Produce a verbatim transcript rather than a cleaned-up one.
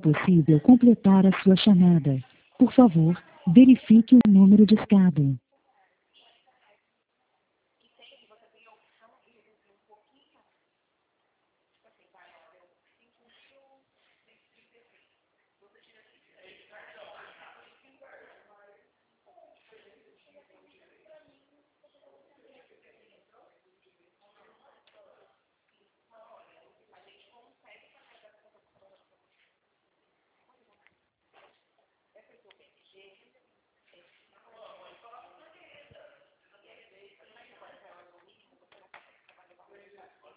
possível completar a sua chamada. Por favor, verifique o número discado.